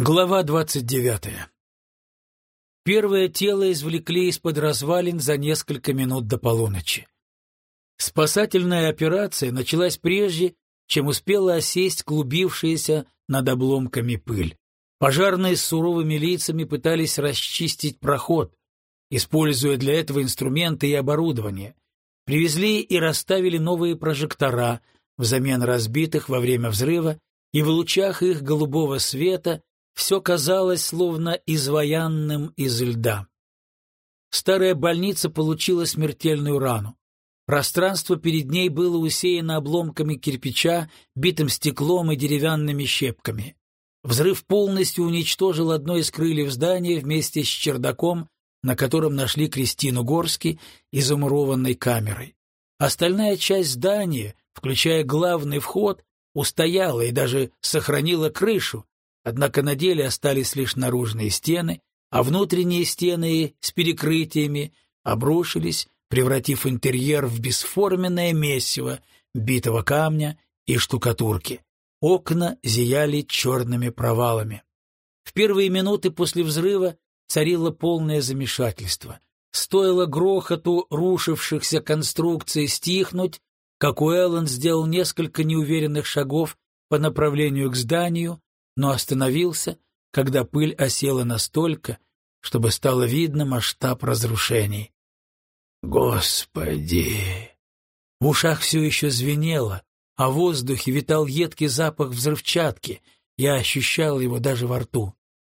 Глава 29. Первое тело извлекли из-под развалин за несколько минут до полуночи. Спасательная операция началась прежде, чем успела осесть клубившаяся над обломками пыль. Пожарные с суровыми лицами пытались расчистить проход, используя для этого инструменты и оборудование. Привезли и расставили новые прожектора взамен разбитых во время взрыва, и в лучах их голубого света все казалось словно изваянным из льда. Старая больница получила смертельную рану. Пространство перед ней было усеяно обломками кирпича, битым стеклом и деревянными щепками. Взрыв полностью уничтожил одно из крыльев здания вместе с чердаком, на котором нашли Кристину Горски и замурованной камерой. Остальная часть здания, включая главный вход, устояла и даже сохранила крышу, однако на деле остались лишь наружные стены, а внутренние стены с перекрытиями обрушились, превратив интерьер в бесформенное месиво битого камня и штукатурки. Окна зияли черными провалами. В первые минуты после взрыва царило полное замешательство. Стоило грохоту рушившихся конструкций стихнуть, как Уэллон сделал несколько неуверенных шагов по направлению к зданию, но остановился, когда пыль осела настолько, чтобы стало видно масштаб разрушений. Господи! В ушах все еще звенело, а в воздухе витал едкий запах взрывчатки. Я ощущал его даже во рту.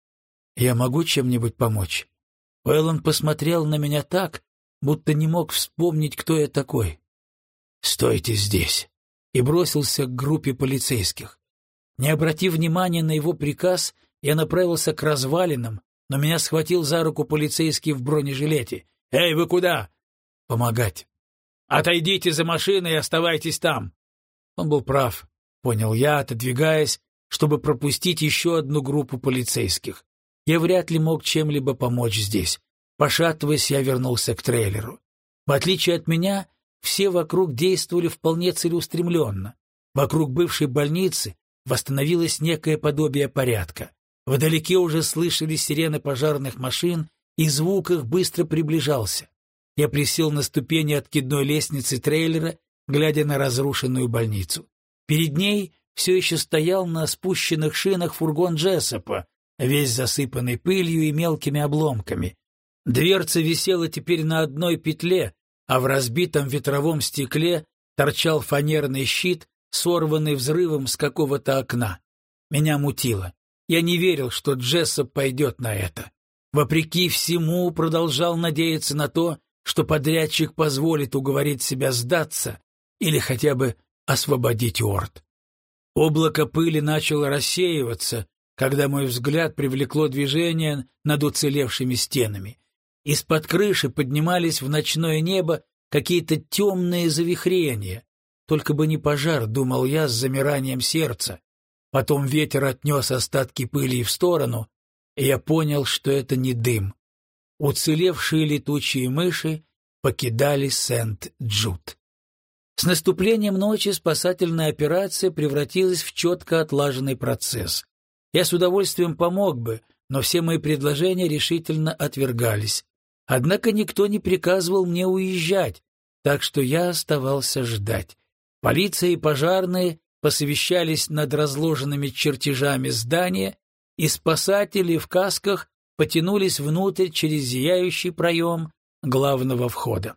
«Я могу чем-нибудь помочь?» Уэллон посмотрел на меня так, будто не мог вспомнить, кто я такой. «Стойте здесь!» и бросился к группе полицейских. Не обратив внимания на его приказ, я направился к развалинам, но меня схватил за руку полицейский в бронежилете. «Эй, вы куда?» «Помогать». «Отойдите за машиной и оставайтесь там». Он был прав, понял я, отодвигаясь, чтобы пропустить еще одну группу полицейских. Я вряд ли мог чем-либо помочь здесь. Пошатываясь, я вернулся к трейлеру. В отличие от меня, все вокруг действовали вполне целеустремленно. Вокруг бывшей больницы восстановилось некое подобие порядка. Вдалеке уже слышались сирены пожарных машин, и звук их быстро приближался. Я присел на ступени откидной лестницы трейлера, глядя на разрушенную больницу. Перед ней все еще стоял на спущенных шинах фургон Джессопа, весь засыпанный пылью и мелкими обломками. Дверца висела теперь на одной петле, а в разбитом ветровом стекле торчал фанерный щит, сорванный взрывом с какого-то окна. Меня мутило. Я не верил, что Джессоп пойдет на это. Вопреки всему, продолжал надеяться на то, что подрядчик позволит уговорить себя сдаться или хотя бы освободить Уорд. Облако пыли начало рассеиваться, когда мой взгляд привлекло движение над уцелевшими стенами. Из-под крыши поднимались в ночное небо какие-то темные завихрения. Только бы не пожар, думал я с замиранием сердца. Потом ветер отнес остатки пыли в сторону, и я понял, что это не дым. Уцелевшие летучие мыши покидали Сент-Джуд. С наступлением ночи спасательная операция превратилась в четко отлаженный процесс. Я с удовольствием помог бы, но все мои предложения решительно отвергались. Однако никто не приказывал мне уезжать, так что я оставался ждать. Полиция и пожарные посовещались над разложенными чертежами здания, и спасатели в касках потянулись внутрь через зияющий проем главного входа.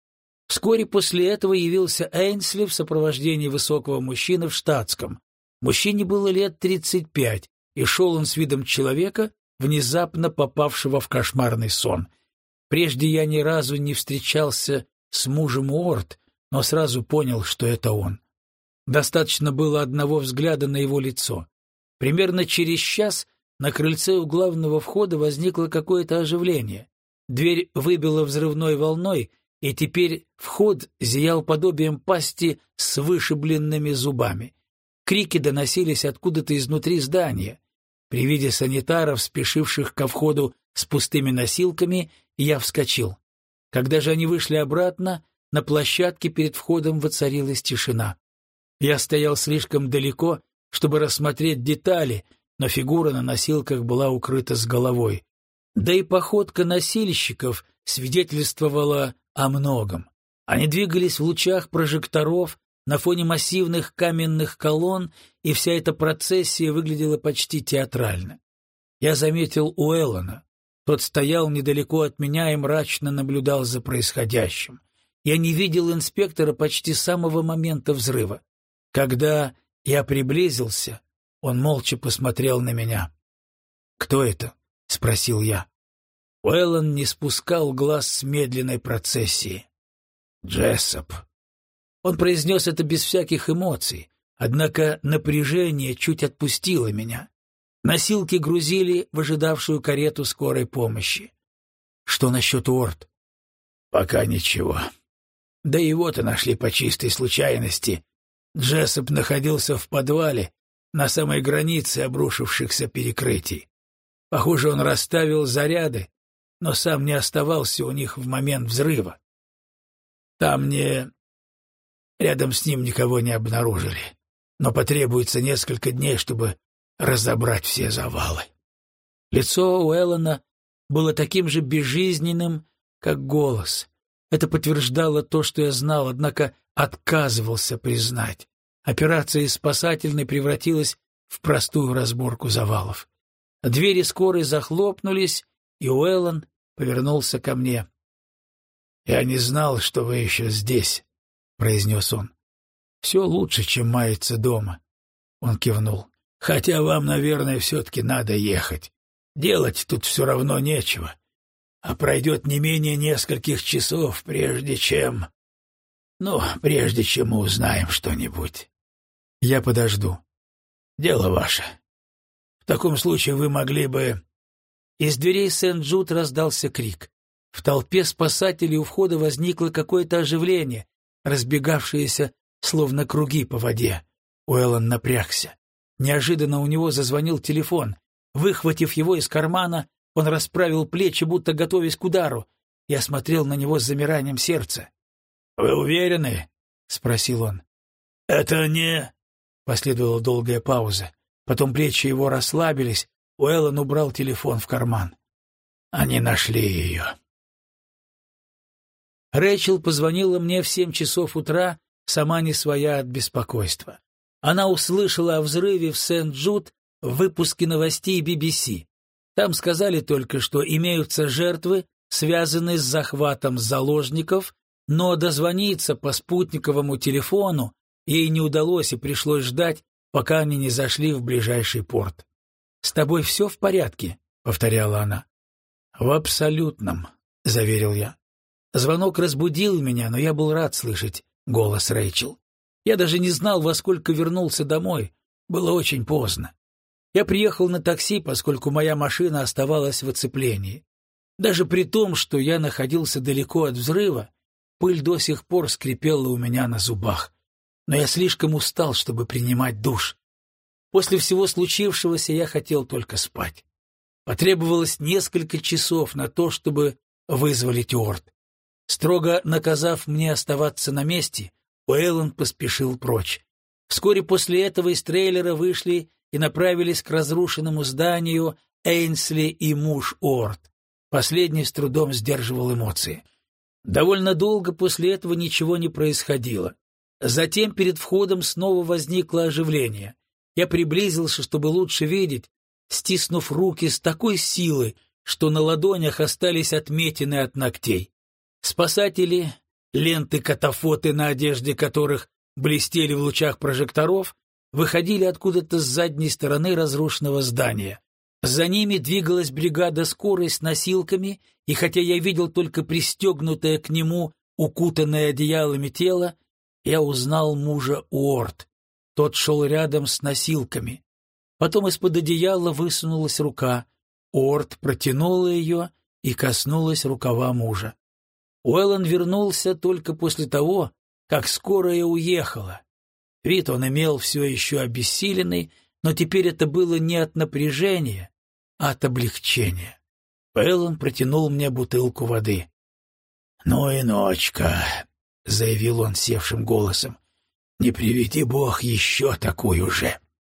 Вскоре после этого явился Эйнсли в сопровождении высокого мужчины в штатском. Мужчине было лет 35, и шел он с видом человека, внезапно попавшего в кошмарный сон. Прежде я ни разу не встречался с мужем Уорд, но сразу понял, что это он. Достаточно было одного взгляда на его лицо. Примерно через час на крыльце у главного входа возникло какое-то оживление. Дверь выбила взрывной волной, и теперь вход зиял подобием пасти с вышибленными зубами. Крики доносились откуда-то изнутри здания. При виде санитаров, спешивших ко входу с пустыми носилками, я вскочил. Когда же они вышли обратно, на площадке перед входом воцарилась тишина. Я стоял слишком далеко, чтобы рассмотреть детали, но фигура на носилках была укрыта с головой. Да и походка носильщиков свидетельствовала о многом. Они двигались в лучах прожекторов на фоне массивных каменных колонн, и вся эта процессия выглядела почти театрально. Я заметил Уэллона. Тот стоял недалеко от меня и мрачно наблюдал за происходящим. Я не видел инспектора почти с самого момента взрыва. Когда я приблизился, он молча посмотрел на меня. «Кто это?» — спросил я. Уэллон не спускал глаз с медленной процессии. «Джессоп». Он произнес это без всяких эмоций, однако напряжение чуть отпустило меня. Носилки грузили в ожидавшую карету скорой помощи. «Что насчет Уорд?» «Пока ничего. Да его-то нашли по чистой случайности. Джессоп находился в подвале на самой границе обрушившихся перекрытий. Похоже, он расставил заряды, но сам не оставался у них в момент взрыва. Рядом с ним никого не обнаружили, но потребуется несколько дней, чтобы разобрать все завалы». Лицо Уэллона было таким же безжизненным, как голос. Это подтверждало то, что я знал, однако отказывался признать. Операция из спасательной превратилась в простую разборку завалов. Двери скорой захлопнулись, и Уэллон повернулся ко мне. «Я не знал, что вы еще здесь», — произнес он. «Все лучше, чем маяться дома», — он кивнул. «Хотя вам, наверное, все-таки надо ехать. Делать тут все равно нечего. А пройдет не менее нескольких часов, прежде чем мы узнаем что-нибудь. Я подожду. Дело ваше. В таком случае вы могли бы...» Из дверей Сент-Джуд раздался крик. В толпе спасателей у входа возникло какое-то оживление, разбегавшееся, словно круги по воде. Уэллон напрягся. Неожиданно у него зазвонил телефон. Выхватив его из кармана, он расправил плечи, будто готовясь к удару. Я смотрел на него с замиранием сердца. «Вы уверены?» — спросил он. «Это не...» — последовала долгая пауза. Потом плечи его расслабились. Уэллон убрал телефон в карман. «Они нашли ее». Рэйчел позвонила мне в 7 часов утра, сама не своя от беспокойства. Она услышала о взрыве в Сент-Джуд в выпуске новостей BBC. Там сказали только, что имеются жертвы, связанные с захватом заложников, но дозвониться по спутниковому телефону ей не удалось и пришлось ждать, пока они не зашли в ближайший порт. «С тобой все в порядке?» — повторяла она. «В абсолютном», — заверил я. Звонок разбудил меня, но я был рад слышать голос Рэйчел. Я даже не знал, во сколько вернулся домой. Было очень поздно. Я приехал на такси, поскольку моя машина оставалась в оцеплении. Даже при том, что я находился далеко от взрыва, пыль до сих пор скрипела у меня на зубах. Но я слишком устал, чтобы принимать душ. После всего случившегося я хотел только спать. Потребовалось несколько часов на то, чтобы вызволить Уорд. Строго наказав мне оставаться на месте, Уэллон поспешил прочь. Вскоре после этого из трейлера вышли и направились к разрушенному зданию Эйнсли и муж Уорд. Последний с трудом сдерживал эмоции. Довольно долго после этого ничего не происходило. Затем перед входом снова возникло оживление. Я приблизился, чтобы лучше видеть, стиснув руки с такой силой, что на ладонях остались отметины от ногтей. Спасатели, ленты-катафоты, на одежде которых блестели в лучах прожекторов, выходили откуда-то с задней стороны разрушенного здания. За ними двигалась бригада скорой с носилками, и хотя я видел только пристегнутое к нему, укутанное одеялами тело, я узнал мужа Уорд. Тот шел рядом с носилками. Потом из-под одеяла высунулась рука. Уорд протянула ее и коснулась рукава мужа. Уэллон вернулся только после того, как скорая уехала. Вид он имел все еще обессиленный, но теперь это было не от напряжения, а от облегчения. Уэллон протянул мне бутылку воды. «Ну и ночка», — заявил он севшим голосом. «Не приведи Бог еще такую же».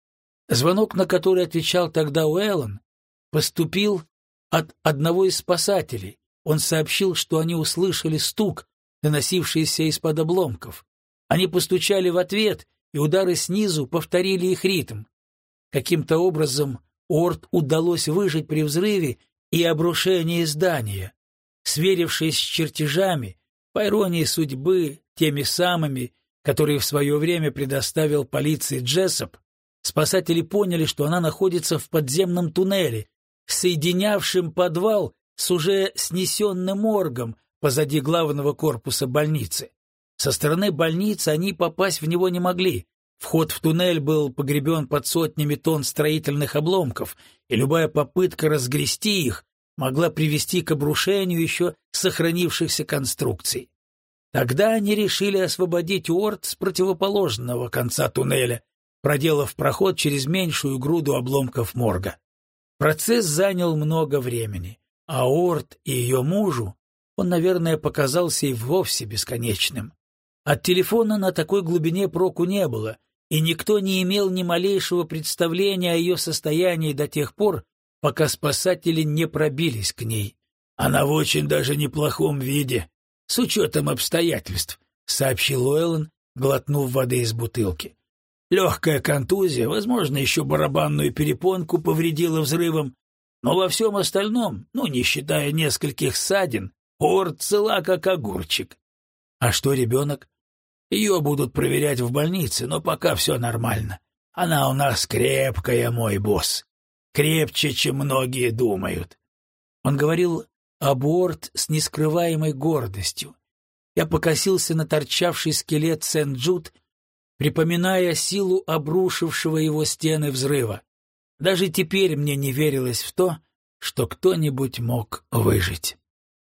Звонок, на который отвечал тогда Уэллон, поступил от одного из спасателей. Он сообщил, что они услышали стук, доносившийся из-под обломков. Они постучали в ответ, и удары снизу повторили их ритм. Каким-то образом Уорд удалось выжить при взрыве и обрушении здания. Сверившись с чертежами, по иронии судьбы, теми самыми, которые в свое время предоставил полиции Джессоп, спасатели поняли, что она находится в подземном туннеле, соединявшем подвал с уже снесенным моргом позади главного корпуса больницы. Со стороны больницы они попасть в него не могли. Вход в туннель был погребен под сотнями тонн строительных обломков, и любая попытка разгрести их могла привести к обрушению еще сохранившихся конструкций. Тогда они решили освободить Уорд с противоположного конца туннеля, проделав проход через меньшую груду обломков морга. Процесс занял много времени, а Уорд и ее мужу он, наверное, показался и вовсе бесконечным. От телефона на такой глубине проку не было, и никто не имел ни малейшего представления о ее состоянии до тех пор, пока спасатели не пробились к ней. «Она в очень даже неплохом виде, с учетом обстоятельств», — сообщил Уэллон, глотнув воды из бутылки. «Легкая контузия, возможно, еще барабанную перепонку повредила взрывом, но во всем остальном, не считая нескольких ссадин, Уорд цела как огурчик». «А что ребенок?» «Ее будут проверять в больнице, но пока все нормально. Она у нас крепкая, мой босс. Крепче, чем многие думают». Он говорил об Уорд с нескрываемой гордостью. Я покосился на торчавший скелет Сент-Джуд, припоминая силу обрушившего его стены взрыва. Даже теперь мне не верилось в то, что кто-нибудь мог выжить.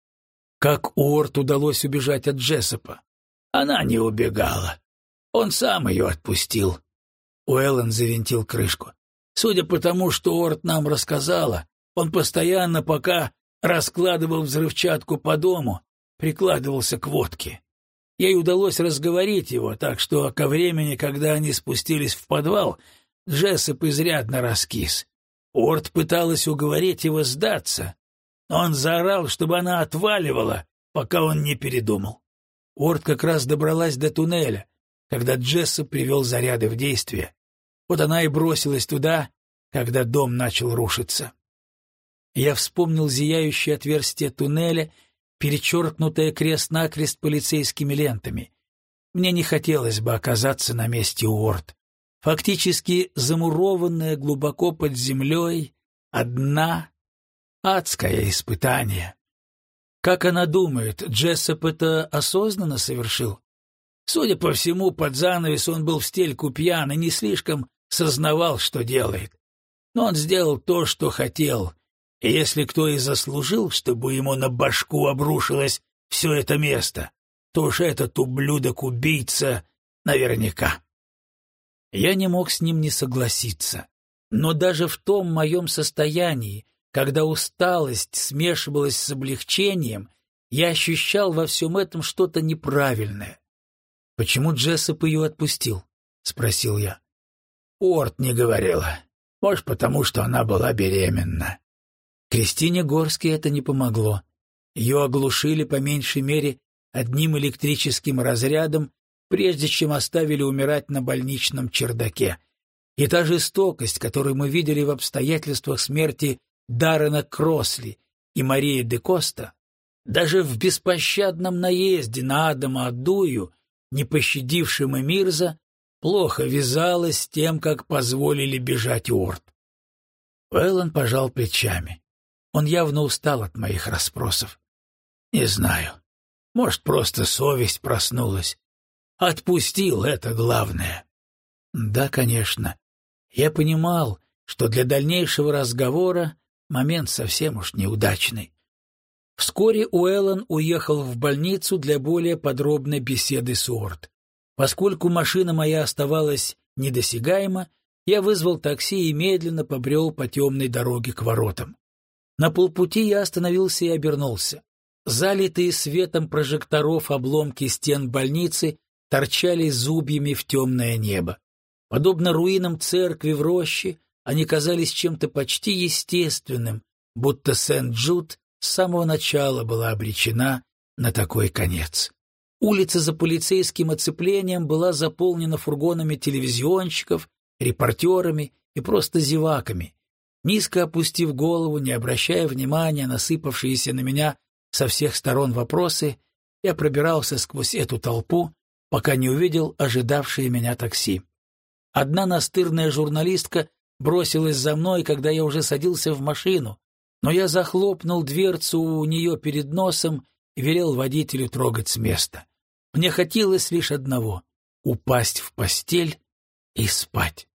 Как Уорд удалось убежать от Джессопа? Она не убегала. Он сам ее отпустил. Уэллон завинтил крышку. Судя по тому, что Уорд нам рассказала, он постоянно, пока раскладывал взрывчатку по дому, прикладывался к водке. Ей удалось разговорить его, так что ко времени, когда они спустились в подвал, Джессоп изрядно раскис. Уорд пыталась уговорить его сдаться, но он заорал, чтобы она отваливала, пока он не передумал. Уорд как раз добралась до туннеля, когда Джессоп привел заряды в действие. Вот она и бросилась туда, когда дом начал рушиться. Я вспомнил зияющее отверстие туннеля, перечеркнутое крест-накрест полицейскими лентами. Мне не хотелось бы оказаться на месте Уорд. Фактически замурованная глубоко под землей, одна, адское испытание. Как она думает, Джессоп это осознанно совершил? Судя по всему, под занавес он был в стельку пьян и не слишком сознавал, что делает. Но он сделал то, что хотел, и если кто и заслужил, чтобы ему на башку обрушилось все это место, то уж этот ублюдок-убийца наверняка. Я не мог с ним не согласиться, но даже в том моем состоянии, когда усталость смешивалась с облегчением, я ощущал во всем этом что-то неправильное. «Почему Джессоп ее отпустил?» — спросил я. Уорд не говорила. Может, потому что она была беременна. Кристине Горской это не помогло. Ее оглушили по меньшей мере одним электрическим разрядом, прежде чем оставили умирать на больничном чердаке. И та жестокость, которую мы видели в обстоятельствах смерти Даррена Кросли и Марии де Коста, даже в беспощадном наезде на Адама Аддую, не пощадившим Эмирза, плохо вязалось с тем, как позволили бежать Уорд. Уэллон пожал плечами. Он явно устал от моих расспросов. Не знаю. Может, просто совесть проснулась. Отпустил, это главное. Да, конечно. Я понимал, что для дальнейшего разговора момент совсем уж неудачный. Вскоре Уэллон уехал в больницу для более подробной беседы с Уорд. Поскольку машина моя оставалась недосягаема, я вызвал такси и медленно побрел по темной дороге к воротам. На полпути я остановился и обернулся. Залитые светом прожекторов обломки стен больницы торчали зубьями в темное небо. Подобно руинам церкви в роще, они казались чем-то почти естественным, будто Сент-Джуд с самого начала была обречена на такой конец. Улица за полицейским оцеплением была заполнена фургонами телевизионщиков, репортерами и просто зеваками. Низко опустив голову, не обращая внимания на сыпавшиеся на меня со всех сторон вопросы, я пробирался сквозь эту толпу, пока не увидел ожидавшее меня такси. Одна настырная журналистка бросилась за мной, когда я уже садился в машину, но я захлопнул дверцу у нее перед носом и велел водителю трогать с места. Мне хотелось лишь одного — упасть в постель и спать.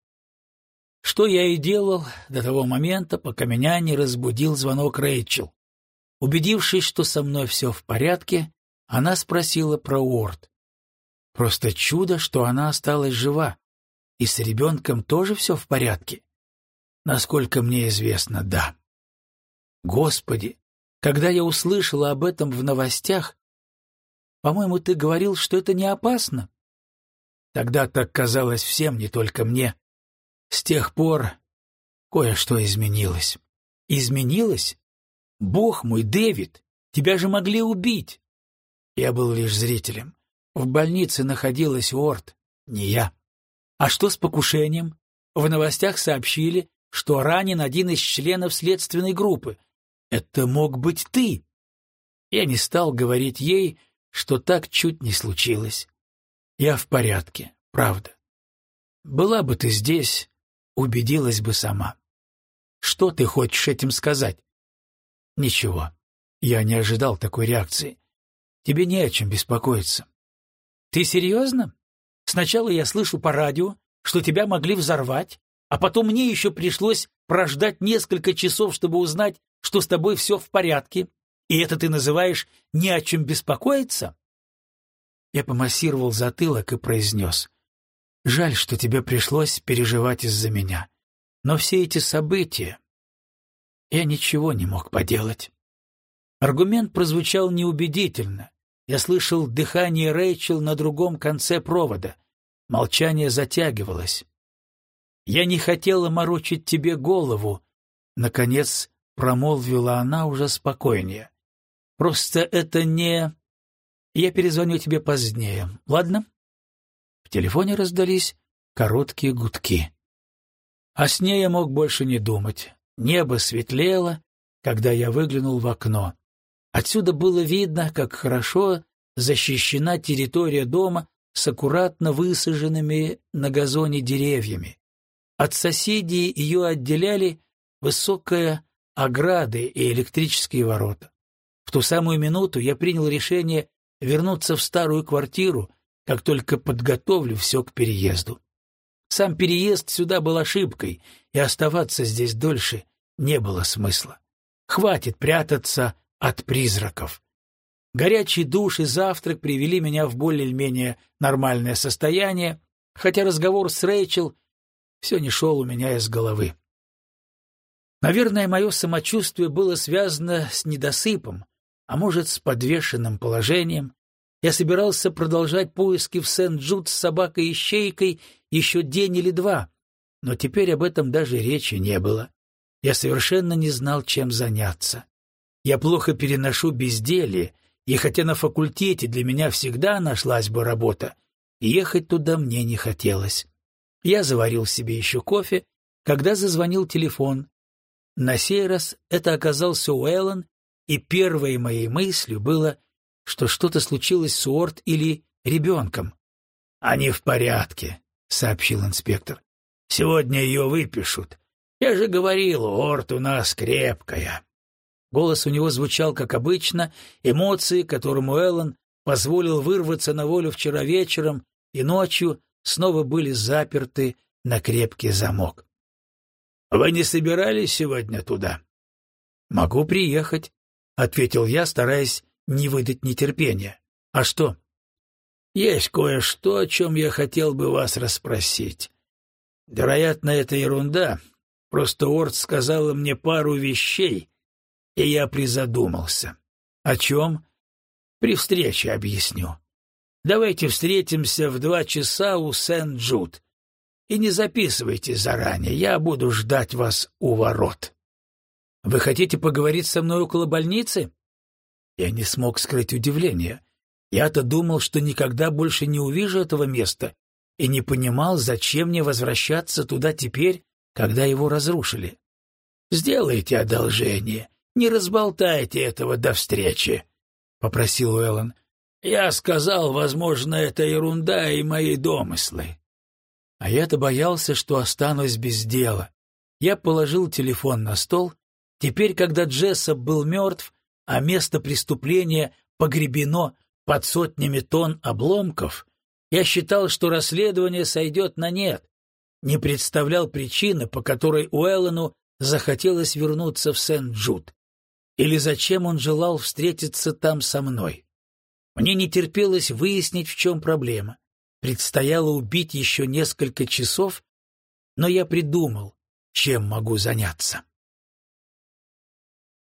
Что я и делал до того момента, пока меня не разбудил звонок Рэйчел. Убедившись, что со мной все в порядке, она спросила про Уорд. Просто чудо, что она осталась жива. И с ребенком тоже все в порядке? Насколько мне известно, да. Господи, когда я услышала об этом в новостях, по-моему, ты говорил, что это не опасно. Тогда так казалось всем, не только мне. С тех пор кое-что изменилось. Изменилось? Бог мой, Дэвид, тебя же могли убить. Я был лишь зрителем. В больнице находилась Уорд, не я. А что с покушением? В новостях сообщили, что ранен один из членов следственной группы. Это мог быть ты. Я не стал говорить ей, что так чуть не случилось. Я в порядке, правда. Была бы ты здесь, убедилась бы сама. Что ты хочешь этим сказать? Ничего. Я не ожидал такой реакции. Тебе не о чем беспокоиться. Ты серьезно? Сначала я слышу по радио, что тебя могли взорвать, а потом мне еще пришлось прождать несколько часов, чтобы узнать, что с тобой все в порядке, и это ты называешь «не о чем беспокоиться»? Я помассировал затылок и произнес: «Жаль, что тебе пришлось переживать из-за меня, но все эти события...» Я ничего не мог поделать. Аргумент прозвучал неубедительно. Я слышал дыхание Рэйчел на другом конце провода. Молчание затягивалось. «Я не хотела морочить тебе голову», — наконец промолвила она уже спокойнее. «Просто это не... Я перезвоню тебе позднее, ладно?» В телефоне раздались короткие гудки. О сне я мог больше не думать. Небо светлело, когда я выглянул в окно. Отсюда было видно, как хорошо защищена территория дома с аккуратно высаженными на газоне деревьями. От соседей ее отделяли высокая ограда и электрические ворота. В ту самую минуту я принял решение вернуться в старую квартиру, как только подготовлю все к переезду. Сам переезд сюда был ошибкой, и оставаться здесь дольше не было смысла. Хватит прятаться от призраков. Горячий душ и завтрак привели меня в более-менее нормальное состояние, хотя разговор с Рэйчел все не шел у меня из головы. Наверное, мое самочувствие было связано с недосыпом, а может, с подвешенным положением. Я собирался продолжать поиски в Сент-Джуд с собакой-ищейкой еще день или два, но теперь об этом даже речи не было. Я совершенно не знал, чем заняться. Я плохо переношу безделье, и хотя на факультете для меня всегда нашлась бы работа, ехать туда мне не хотелось. Я заварил себе еще кофе, когда зазвонил телефон. На сей раз это оказался Уэллон, и первой моей мыслью было, что что-то случилось с Уорд или ребенком. «Они в порядке», — сообщил инспектор. «Сегодня ее выпишут. Я же говорил, Уорд у нас крепкая». Голос у него звучал, как обычно, эмоции, которым Уэллон позволил вырваться на волю вчера вечером и ночью, снова были заперты на крепкий замок. «Вы не собирались сегодня туда?» «Могу приехать», — ответил я, стараясь не выдать нетерпения. «А что?» «Есть кое-что, о чем я хотел бы вас расспросить. Вероятно, это ерунда. Просто Уорд сказала мне пару вещей, и я призадумался. О чем? При встрече объясню. Давайте встретимся в 2 часа у Сент-Джуд. и не записывайте заранее, я буду ждать вас у ворот». «Вы хотите поговорить со мной около больницы?» Я не смог скрыть удивление. Я-то думал, что никогда больше не увижу этого места, и не понимал, зачем мне возвращаться туда теперь, когда его разрушили. «Сделайте одолжение, не разболтайте этого до встречи», — попросил Уэллон. «Я сказал, возможно, это ерунда и мои домыслы». А я-то боялся, что останусь без дела. Я положил телефон на стол. Теперь, когда Джессоп был мертв, а место преступления погребено под сотнями тонн обломков, я считал, что расследование сойдет на нет, не представлял причины, по которой Уэллону захотелось вернуться в Сент-Джуд, или зачем он желал встретиться там со мной. Мне не терпелось выяснить, в чем проблема. Предстояло убить еще несколько часов, но я придумал, чем могу заняться.